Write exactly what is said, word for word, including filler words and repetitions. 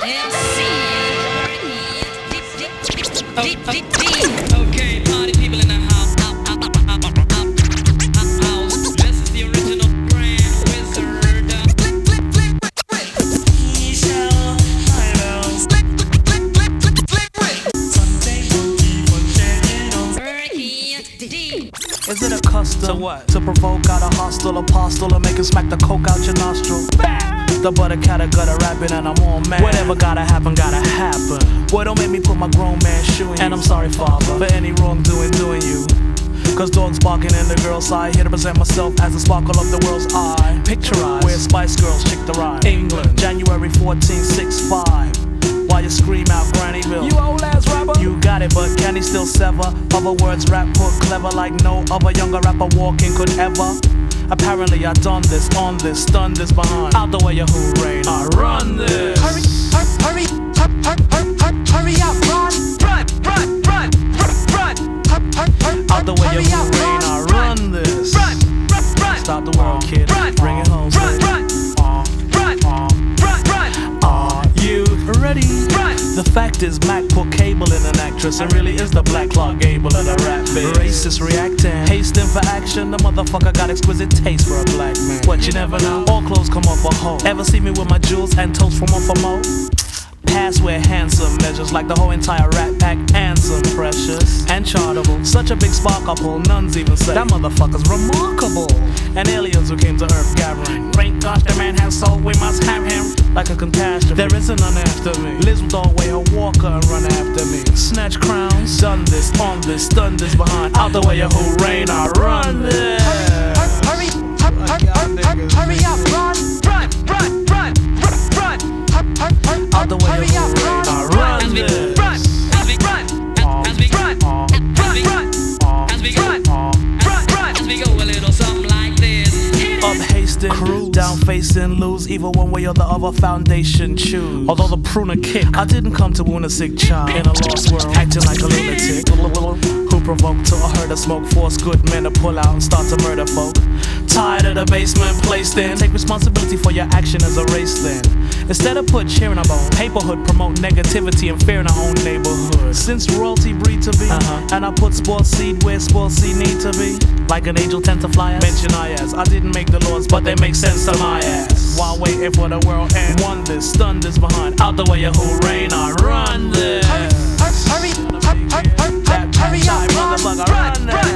Okay, party people in the house. This is the original Grand Wizard. Is it a custom to what? To provoke out a hostile apostle or make it smack the coke out your nostril? The butter cat gutter rapping and I'm all mad. Whatever gotta happen, gotta happen. Boy, don't make me put my grown man shoe in. And I'm sorry, father, for any wrongdoing doing you. Cause dogs barking in the girl's side. Here to present myself as the sparkle of the world's eye. Picturize where Spice Girls chick the ride. England, January fourteenth, six five. While you scream out Grannyville, you old ass rapper. You got it, but can he still sever? Other words rap put clever like no other younger rapper walking could ever. Apparently I done this, on this, stun this behind. Out the way you who reign, I run this. Hurry, hurry, hurry, hurry, hurry, hurry up, run, run, run, run, run, run. Out the way you who reign, I run this. Run, run, run. Stop the world, kid. Run, bring it home, run, run, run, run, run. Are you ready? Run. The fact is, Mac put cable in an actress and really is the Black Clark Gable of the rap biz. Racist reacting, hasting for action. The motherfucker got exquisite taste for a black man. What you never know? All clothes come off a hoe. Ever see me with my jewels and toast from off a mo? Past where handsome measures like the whole entire rat pack and some precious and chartable. Such a big spark I pull, nuns even say that motherfucker's remarkable. And aliens who came to Earth gathering. Great gosh, the man has soul, we must have him. Like a catastrophe, there isn't none after me. Liz will throw away her walker and run after me. Snatch crowns, done this, on this, stun this behind. Out the way you who reign, I run this. Hurry, hurry, hurry, hurry up, run, run, run, run, run, run. Out the way you who reign, I run this. Run, as we run, as we run, as we run, as we run, run, run, as we go a little something like this. Up hasting, cruise, down facing, lose either one way or the other foundation choose. Although the pruner kick, I didn't come to wound a sick child in a lost world, acting like a lunatic. Who provoked to a herd of smoke, force good men to pull out and start to murder folk. Tired of the basement placed in, take responsibility for your action as a race then. Instead of put cheering about paperhood, promote negativity and fear in our own neighborhood. Since royalty breed to be, uh-huh. and I put sports seed where sports seed need to be. Like an angel tend to fly as. Mention I as, I didn't make the laws, but they make sense to my ass. While waiting for the world end, won this, stun this behind. Out the way you who reign, I run this. Hurry, hurry, hurry, hurry, hurry up, run, run, run,